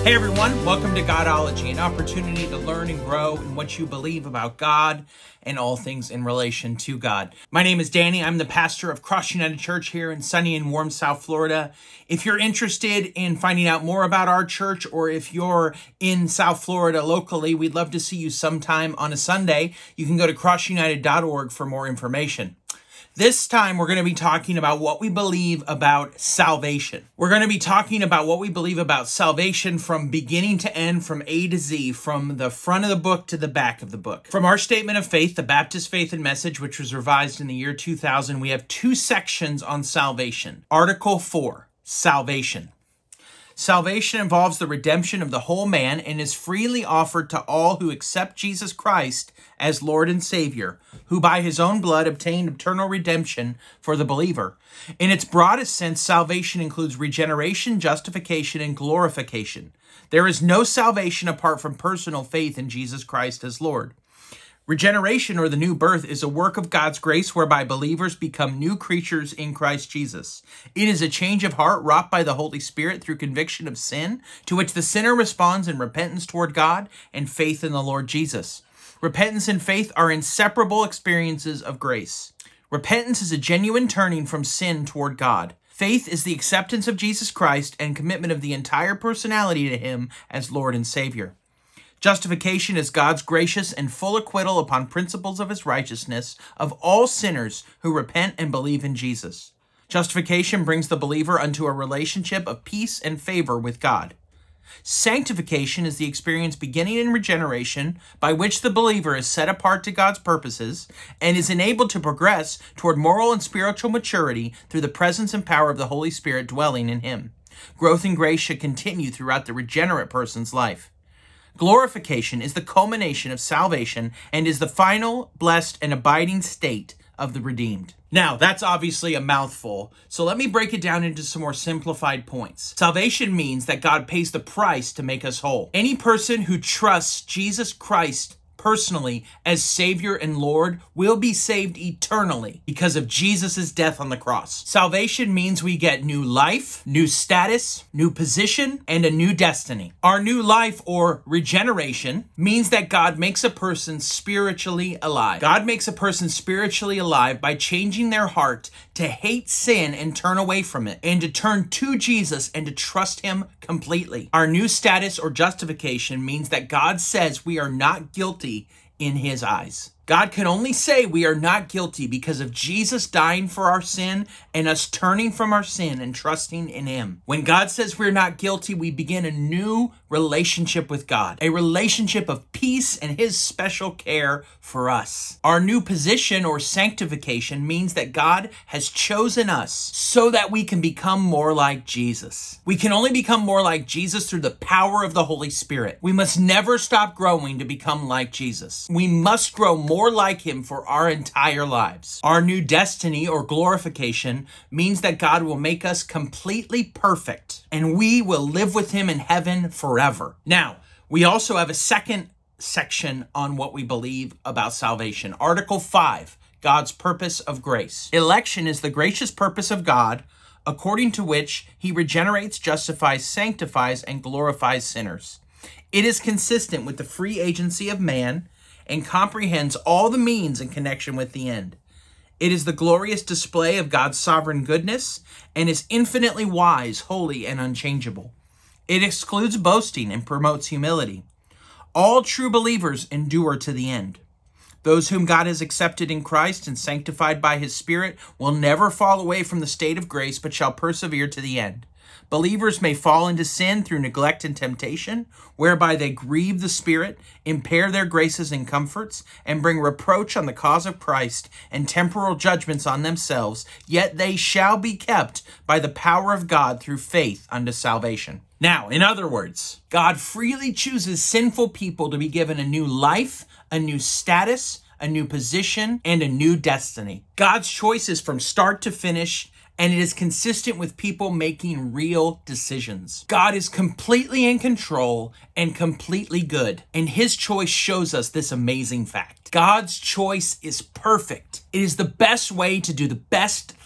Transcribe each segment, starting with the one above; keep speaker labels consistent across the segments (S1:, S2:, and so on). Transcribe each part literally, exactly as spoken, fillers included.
S1: Hey everyone, welcome to Godology, an opportunity to learn and grow in what you believe about God and all things in relation to God. My name is Danny. I'm the pastor of Cross United Church here in sunny and warm South Florida. If you're interested in finding out more about our church, or if you're in South Florida locally, we'd love to see you sometime on a Sunday. You can go to cross united dot org for more information. This time, we're going to be talking about what we believe about salvation. We're going to be talking about what we believe about salvation from beginning to end, from A to Z, from the front of the book to the back of the book. From our statement of faith, the Baptist Faith and Message, which was revised in the year two thousand, we have two sections on salvation. Article four, salvation. Salvation involves the redemption of the whole man and is freely offered to all who accept Jesus Christ as Lord and Savior, who by his own blood obtained eternal redemption for the believer. In its broadest sense, salvation includes regeneration, justification, and glorification. There is no salvation apart from personal faith in Jesus Christ as Lord. Regeneration, or the new birth, is a work of God's grace whereby believers become new creatures in Christ Jesus. It is a change of heart wrought by the Holy Spirit through conviction of sin, to which the sinner responds in repentance toward God and faith in the Lord Jesus. Repentance and faith are inseparable experiences of grace. Repentance is a genuine turning from sin toward God. Faith is the acceptance of Jesus Christ and commitment of the entire personality to him as Lord and Savior. Justification is God's gracious and full acquittal upon principles of his righteousness of all sinners who repent and believe in Jesus. Justification brings the believer unto a relationship of peace and favor with God. Sanctification is the experience beginning in regeneration by which the believer is set apart to God's purposes and is enabled to progress toward moral and spiritual maturity through the presence and power of the Holy Spirit dwelling in him. Growth in grace should continue throughout the regenerate person's life. Glorification is the culmination of salvation and is the final, blessed, and abiding state of the redeemed. Now, that's obviously a mouthful, so let me break it down into some more simplified points. Salvation means that God pays the price to make us whole. Any person who trusts Jesus Christ personally as Savior and Lord will be saved eternally because of Jesus' death on the cross. Salvation means we get new life, new status, new position, and a new destiny. Our new life, or regeneration, means that God makes a person spiritually alive. God makes a person spiritually alive by changing their heart to hate sin and turn away from it, and to turn to Jesus and to trust him completely. Our new status, or justification, means that God says we are not guilty in his eyes. God can only say we are not guilty because of Jesus dying for our sin and us turning from our sin and trusting in him. When God says we're not guilty, we begin a new relationship with God, a relationship of peace and his special care for us. Our new position, or sanctification, means that God has chosen us so that we can become more like Jesus. We can only become more like Jesus through the power of the Holy Spirit. We must never stop growing to become like Jesus. We must grow more More like him for our entire lives. Our new destiny, or glorification, means that God will make us completely perfect and we will live with him in heaven forever. Now, we also have a second section on what we believe about salvation. Article five, God's purpose of grace. Election is the gracious purpose of God, according to which he regenerates, justifies, sanctifies, and glorifies sinners. It is consistent with the free agency of man and comprehends all the means in connection with the end. It is the glorious display of God's sovereign goodness and is infinitely wise, holy, and unchangeable. It excludes boasting and promotes humility. All true believers endure to the end. Those whom God has accepted in Christ and sanctified by his Spirit will never fall away from the state of grace, but shall persevere to the end. Believers may fall into sin through neglect and temptation, whereby they grieve the Spirit, impair their graces and comforts, and bring reproach on the cause of Christ and temporal judgments on themselves, yet they shall be kept by the power of God through faith unto salvation. Now, in other words, God freely chooses sinful people to be given a new life, a new status, a new position, and a new destiny. God's choice is from start to finish, and it is consistent with people making real decisions. God is completely in control and completely good, and his choice shows us this amazing fact. God's choice is perfect. It is the best way to do the best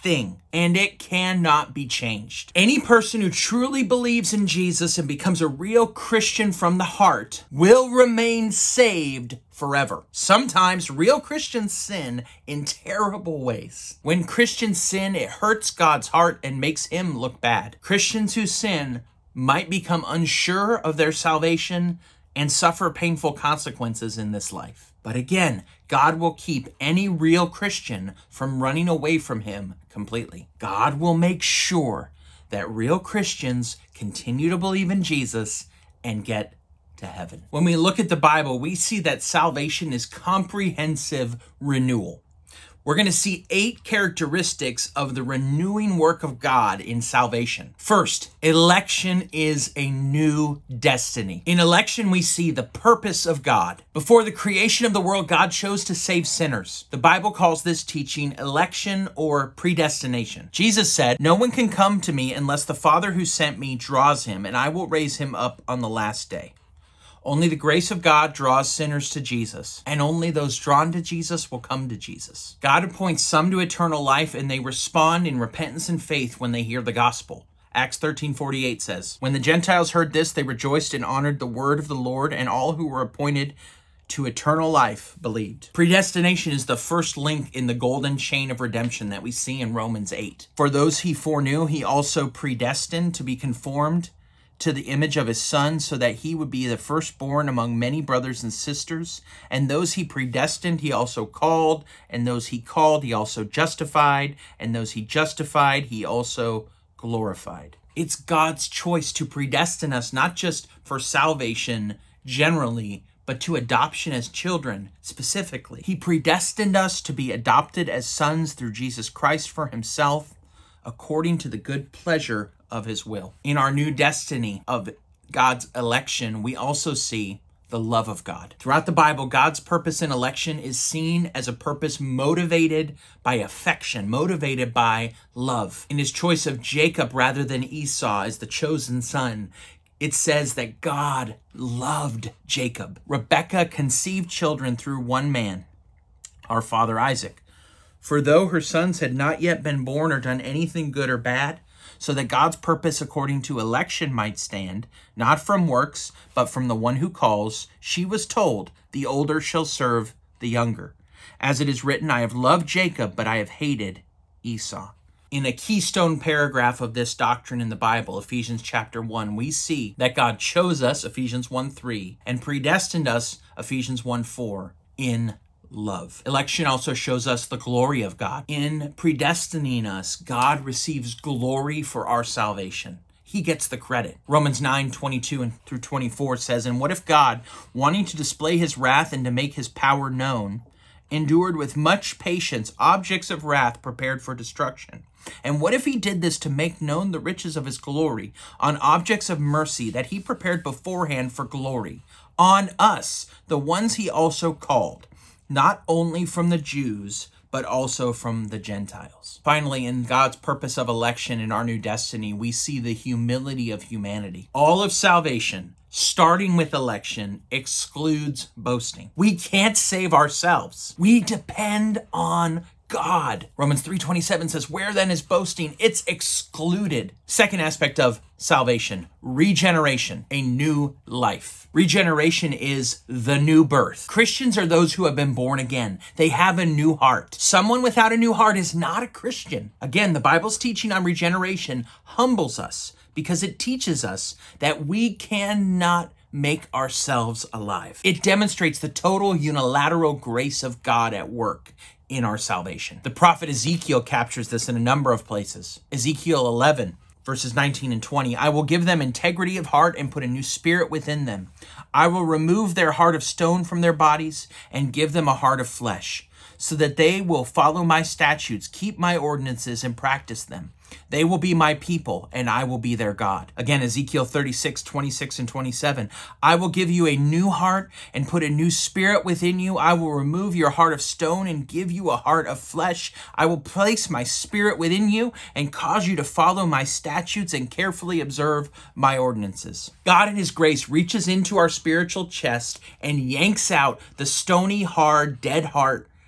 S1: thing, and it cannot be changed. Any person who truly believes in Jesus and becomes a real Christian from the heart will remain saved forever. Sometimes real Christians sin in terrible ways. When Christians sin, it hurts God's heart and makes him look bad. Christians who sin might become unsure of their salvation and suffer painful consequences in this life. But again, God will keep any real Christian from running away from him completely. God will make sure that real Christians continue to believe in Jesus and get to heaven. When we look at the Bible, we see that salvation is comprehensive renewal. We're going to see eight characteristics of the renewing work of God in salvation. First, election is a new destiny. In election, we see the purpose of God. Before the creation of the world, God chose to save sinners. The Bible calls this teaching election or predestination. Jesus said, "No one can come to me unless the Father who sent me draws him, and I will raise him up on the last day." Only the grace of God draws sinners to Jesus, and only those drawn to Jesus will come to Jesus. God appoints some to eternal life, and they respond in repentance and faith when they hear the gospel. Acts thirteen forty-eight says, "When the Gentiles heard this, they rejoiced and honored the word of the Lord, and all who were appointed to eternal life believed." Predestination is the first link in the golden chain of redemption that we see in Romans eight. "For those he foreknew, he also predestined to be conformed to the image of his Son, so that he would be the firstborn among many brothers and sisters. And those he predestined, he also called. And those he called, he also justified. And those he justified, he also glorified." It's God's choice to predestine us, not just for salvation generally, but to adoption as children specifically. He predestined us to be adopted as sons through Jesus Christ for himself, according to the good pleasure of his will. In our new destiny of God's election, we also see the love of God. Throughout the Bible, God's purpose in election is seen as a purpose motivated by affection, motivated by love. In his choice of Jacob rather than Esau as the chosen son, it says that God loved Jacob. Rebekah conceived children through one man, our father Isaac. For though her sons had not yet been born or done anything good or bad, so that God's purpose according to election might stand, not from works, but from the one who calls, she was told, "The older shall serve the younger." As it is written, "I have loved Jacob, but I have hated Esau." In a keystone paragraph of this doctrine in the Bible, Ephesians chapter one, we see that God chose us, Ephesians one three, and predestined us, Ephesians one four, in love. Election also shows us the glory of God. In predestining us, God receives glory for our salvation. He gets the credit. Romans nine twenty-two and through twenty-four says, "And what if God, wanting to display his wrath and to make his power known, endured with much patience objects of wrath prepared for destruction? And what if he did this to make known the riches of his glory on objects of mercy that he prepared beforehand for glory on us, the ones he also called, not only from the Jews, but also from the Gentiles?" Finally, in God's purpose of election in our new destiny, we see the humility of humanity. All of salvation, starting with election, excludes boasting. We can't save ourselves. We depend on God. Romans three twenty-seven says, "Where then is boasting? It's excluded." Second aspect of salvation, regeneration, a new life. Regeneration is the new birth. Christians are those who have been born again. They have a new heart. Someone without a new heart is not a Christian. Again, the Bible's teaching on regeneration humbles us because it teaches us that we cannot make ourselves alive. It demonstrates the total unilateral grace of God at work in our salvation. The prophet Ezekiel captures this in a number of places. Ezekiel eleven, verses nineteen and twenty, "I will give them integrity of heart and put a new spirit within them. I will remove their heart of stone from their bodies and give them a heart of flesh, so that they will follow my statutes, keep my ordinances, and practice them. They will be my people, and I will be their God." Again, Ezekiel thirty-six, twenty-six and twenty-seven. "I will give you a new heart and put a new spirit within you. I will remove your heart of stone and give you a heart of flesh. I will place my spirit within you and cause you to follow my statutes and carefully observe my ordinances." God in his grace reaches into our spiritual chest and yanks out the stony, hard, dead heart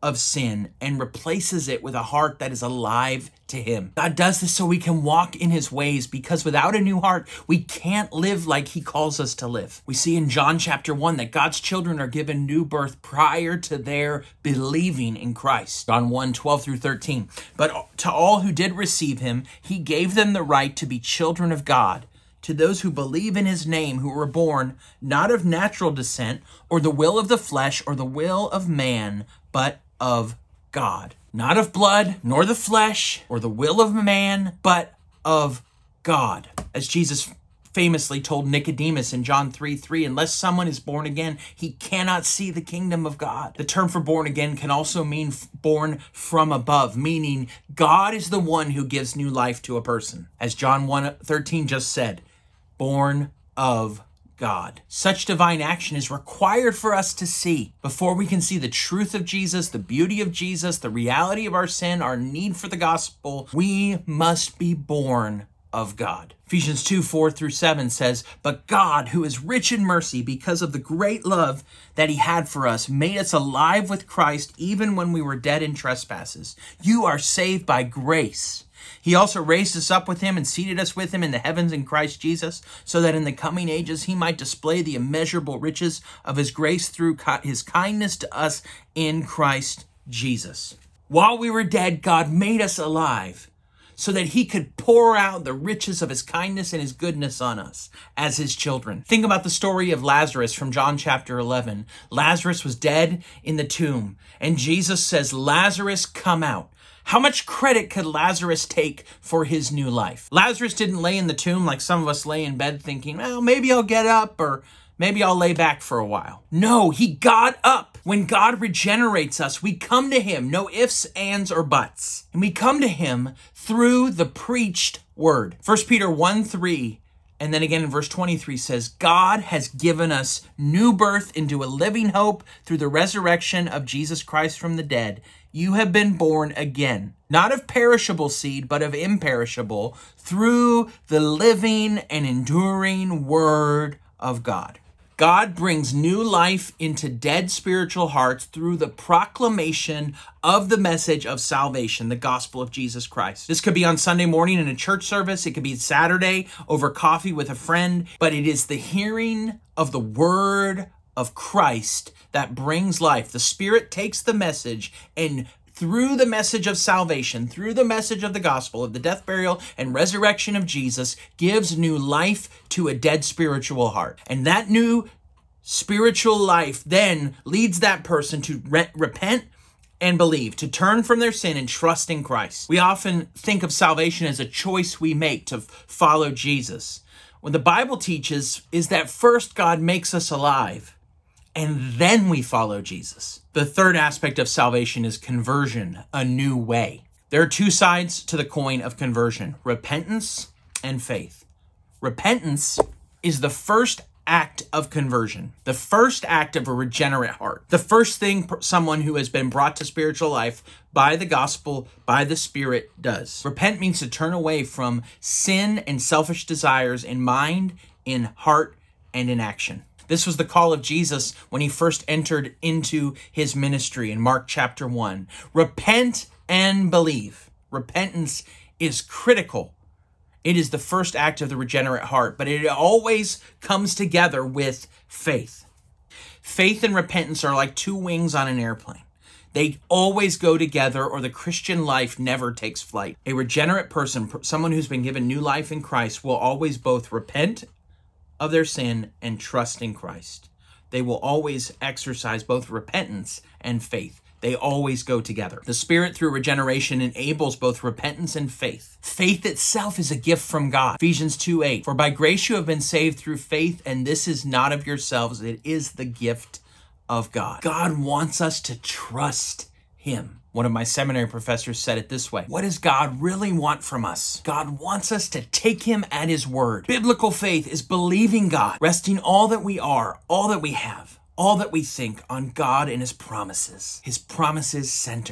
S1: of sin and replaces it with a heart that is alive to him. God does this so we can walk in his ways, because without a new heart, we can't live like he calls us to live. We see in John chapter one that God's children are given new birth prior to their believing in Christ. John one, twelve through thirteen. But to all who did receive him, he gave them the right to be children of God, to those who believe in his name, who were born not of natural descent, or the will of the flesh, or the will of man, but of God. Not of blood, nor the flesh, or the will of man, but of God. As Jesus famously told Nicodemus in John three three, unless someone is born again, he cannot see the kingdom of God. The term for born again can also mean born from above, meaning God is the one who gives new life to a person. As John one thirteen just said, born of God. Such divine action is required for us to see. Before we can see the truth of Jesus, the beauty of Jesus, the reality of our sin, our need for the gospel, we must be born of God. Ephesians two, four through seven says, but God, who is rich in mercy because of the great love that he had for us, made us alive with Christ even when we were dead in trespasses. You are saved by grace. He also raised us up with him and seated us with him in the heavens in Christ Jesus, so that in the coming ages he might display the immeasurable riches of his grace through his kindness to us in Christ Jesus. While we were dead, God made us alive so that he could pour out the riches of his kindness and his goodness on us as his children. Think about the story of Lazarus from John chapter eleven. Lazarus was dead in the tomb, and Jesus says, Lazarus, come out. How much credit could Lazarus take for his new life? Lazarus didn't lay in the tomb like some of us lay in bed thinking, well, maybe I'll get up, or maybe I'll lay back for a while. No, he got up. When God regenerates us, we come to him, no ifs, ands, or buts. And we come to him through the preached word. First Peter one three, and then again in verse twenty-three says, God has given us new birth into a living hope through the resurrection of Jesus Christ from the dead. You have been born again, not of perishable seed, but of imperishable, through the living and enduring word of God. God brings new life into dead spiritual hearts through the proclamation of the message of salvation, the gospel of Jesus Christ. This could be on Sunday morning in a church service. It could be Saturday over coffee with a friend, but it is the hearing of the word of Christ that brings life. The Spirit takes the message, and through the message of salvation, through the message of the gospel, of the death, burial, and resurrection of Jesus, gives new life to a dead spiritual heart. And that new spiritual life then leads that person to re- repent and believe, to turn from their sin and trust in Christ. We often think of salvation as a choice we make to follow Jesus. What the Bible teaches is that first God makes us alive, and then we follow Jesus. The third aspect of salvation is conversion, a new way. There are two sides to the coin of conversion, repentance and faith. Repentance is the first act of conversion, the first act of a regenerate heart. The first thing someone who has been brought to spiritual life by the gospel, by the Spirit, does. Repent means to turn away from sin and selfish desires in mind, in heart, and in action. This was the call of Jesus when he first entered into his ministry in Mark chapter one. Repent and believe. Repentance is critical. It is the first act of the regenerate heart, but it always comes together with faith. Faith and repentance are like two wings on an airplane. They always go together, or the Christian life never takes flight. A regenerate person, someone who's been given new life in Christ, will always both repent of their sin and trust in Christ. They will always exercise both repentance and faith. They always go together. The Spirit, through regeneration, enables both repentance and faith. Faith itself is a gift from God. Ephesians two eight, for by grace you have been saved through faith, and this is not of yourselves, it is the gift of God. God wants us to trust him. One of my seminary professors said it this way: what does God really want from us? God wants us to take him at his word. Biblical faith is believing God, resting all that we are, all that we have, all that we think on God and his promises. His promises centered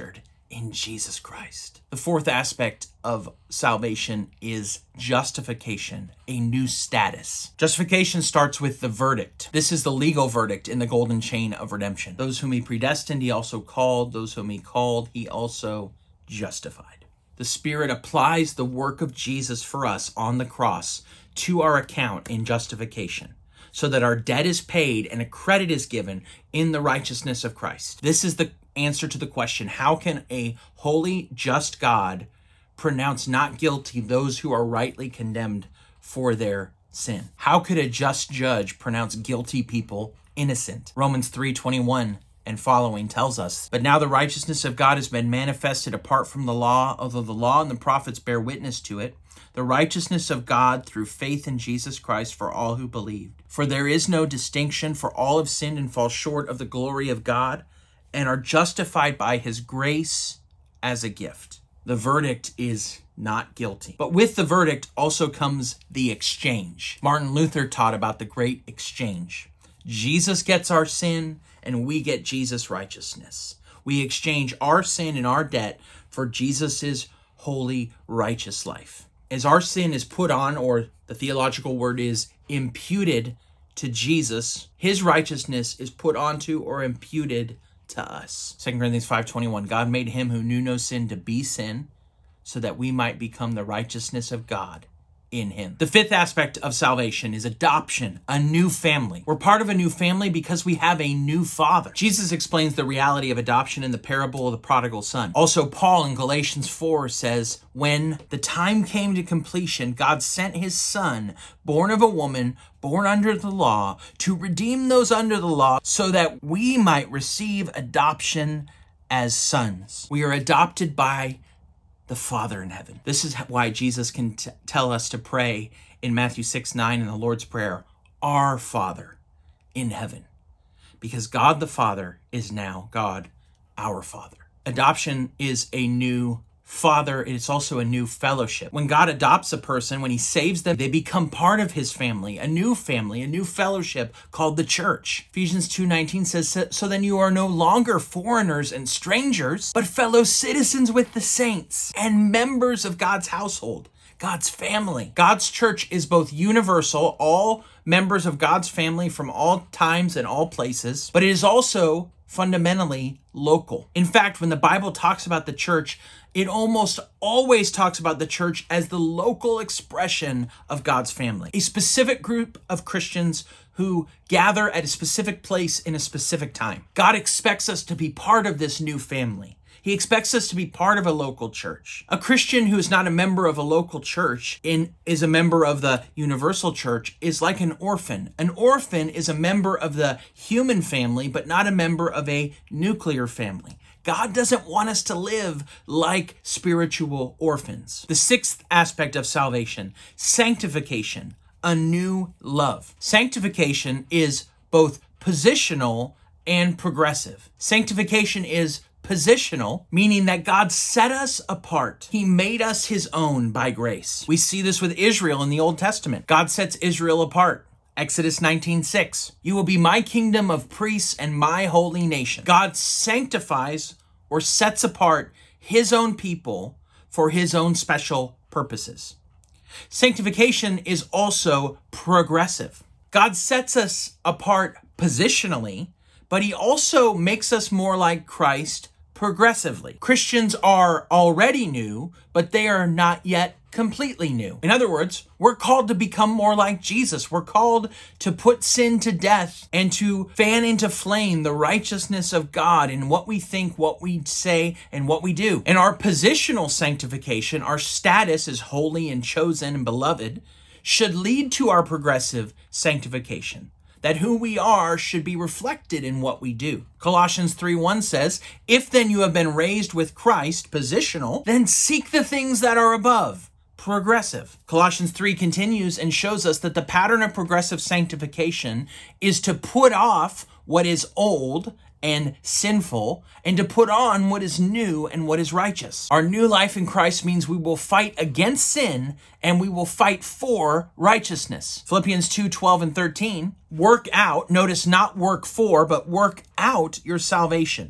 S1: in Jesus Christ. The fourth aspect of salvation is justification, a new status. Justification starts with the verdict. This is the legal verdict in the golden chain of redemption. Those whom he predestined, he also called. Those whom he called, he also justified. The Spirit applies the work of Jesus for us on the cross to our account in justification, so that our debt is paid and a credit is given in the righteousness of Christ. This is the answer to the question, how can a holy, just God pronounce not guilty those who are rightly condemned for their sin? How could a just judge pronounce guilty people innocent? Romans three twenty-one and following tells us, but now the righteousness of God has been manifested apart from the law, although the law and the prophets bear witness to it, the righteousness of God through faith in Jesus Christ for all who believed. For there is no distinction, for all have sinned and fall short of the glory of God, and are justified by his grace as a gift. The verdict is not guilty. But with the verdict also comes the exchange. Martin Luther taught about the great exchange. Jesus gets our sin, and we get Jesus' righteousness. We exchange our sin and our debt for Jesus' holy, righteous life. As our sin is put on, or the theological word is imputed to Jesus, his righteousness is put onto or imputed to us. Second Corinthians five twenty-one, God made him who knew no sin to be sin, so that we might become the righteousness of God in him. The fifth aspect of salvation is adoption, a new family. We're part of a new family because we have a new father. Jesus explains the reality of adoption in the parable of the prodigal son. Also, Paul in Galatians four says, when the time came to completion, God sent his son, born of a woman, born under the law, to redeem those under the law so that we might receive adoption as sons. We are adopted by the Father in heaven. This is why Jesus can t- tell us to pray in Matthew six nine in the Lord's Prayer, our Father in heaven, because God the Father is now God, our Father. Adoption is a new Father, it's also a new fellowship. When God adopts a person, when he saves them, they become part of his family, a new family, a new fellowship called the church. Ephesians two nineteen says, so then you are no longer foreigners and strangers, but fellow citizens with the saints and members of God's household, God's family. God's church is both universal, all members of God's family from all times and all places, but it is also fundamentally local. In fact, when the Bible talks about the church, it almost always talks about the church as the local expression of God's family, a specific group of Christians who gather at a specific place in a specific time. God expects us to be part of this new family. He expects us to be part of a local church. A Christian who is not a member of a local church and is a member of the universal church is like an orphan. An orphan is a member of the human family, but not a member of a nuclear family. God doesn't want us to live like spiritual orphans. The sixth aspect of salvation, sanctification, a new love. Sanctification is both positional and progressive. Sanctification is positional, meaning that God set us apart. He made us his own by grace. We see this with Israel in the Old Testament. God sets Israel apart. Exodus nineteen six, you will be my kingdom of priests and my holy nation. God sanctifies or sets apart his own people for his own special purposes. Sanctification is also progressive. God sets us apart positionally, but he also makes us more like Christ progressively. Christians are already new, but they are not yet completely new. In other words, we're called to become more like Jesus. We're called to put sin to death and to fan into flame the righteousness of God in what we think, what we say, and what we do. And our positional sanctification, our status as holy and chosen and beloved, should lead to our progressive sanctification. That who we are should be reflected in what we do. Colossians three one says, if then you have been raised with Christ, positional, then seek the things that are above, progressive. Colossians three continues and shows us that the pattern of progressive sanctification is to put off what is old and sinful, and to put on what is new and what is righteous. Our new life in Christ means we will fight against sin and we will fight for righteousness. Philippians two twelve and thirteen, work out, notice not work for, but work out your salvation.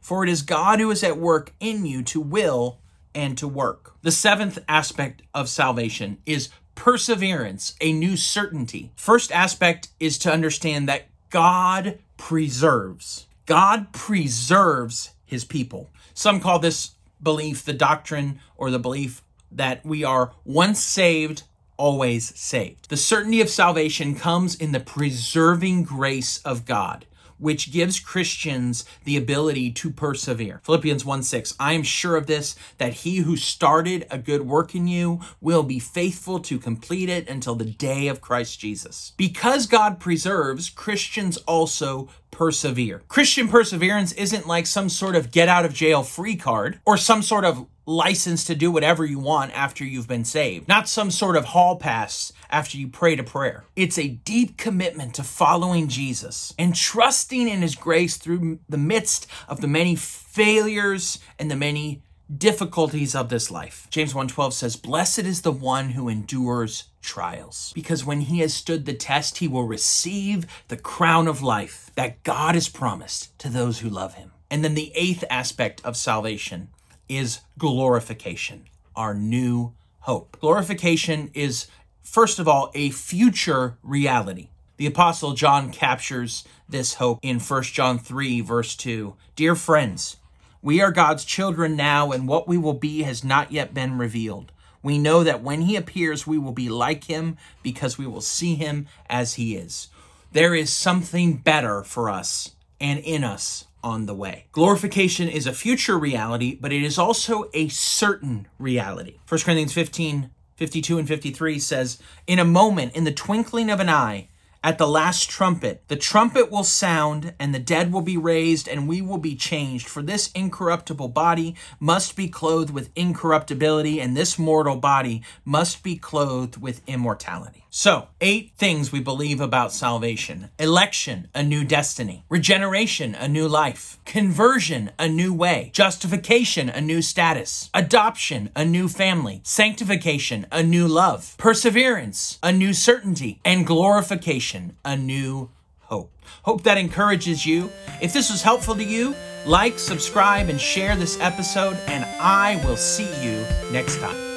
S1: For it is God who is at work in you to will and to work. The seventh aspect of salvation is perseverance, a new certainty. First aspect is to understand that God preserves. God preserves his people. Some call this belief the doctrine or the belief that we are once saved, always saved. The certainty of salvation comes in the preserving grace of God, which gives Christians the ability to persevere. Philippians one six, I am sure of this, that he who started a good work in you will be faithful to complete it until the day of Christ Jesus. Because God preserves, Christians also persevere. Christian perseverance isn't like some sort of get out of jail free card or some sort of license to do whatever you want after you've been saved. Not some sort of hall pass after you prayed a prayer. It's a deep commitment to following Jesus and trusting in his grace through the midst of the many failures and the many difficulties of this life. James one twelve says, blessed is the one who endures trials, because when he has stood the test, he will receive the crown of life that God has promised to those who love him. And then the eighth aspect of salvation is glorification, our new hope. Glorification is, first of all, a future reality. The Apostle John captures this hope in First John three, verse two. Dear friends, we are God's children now, and what we will be has not yet been revealed. We know that when he appears, we will be like him because we will see him as he is. There is something better for us and in us on the way. Glorification is a future reality, but it is also a certain reality. First Corinthians fifteen, fifty-two and fifty-three says, in a moment, in the twinkling of an eye, at the last trumpet, the trumpet will sound, and the dead will be raised, and we will be changed. For this incorruptible body must be clothed with incorruptibility, and this mortal body must be clothed with immortality. So, eight things we believe about salvation. Election, a new destiny. Regeneration, a new life. Conversion, a new way. Justification, a new status. Adoption, a new family. Sanctification, a new love. Perseverance, a new certainty. And glorification, a new hope. Hope that encourages you. If this was helpful to you, like, subscribe, and share this episode, and I will see you next time.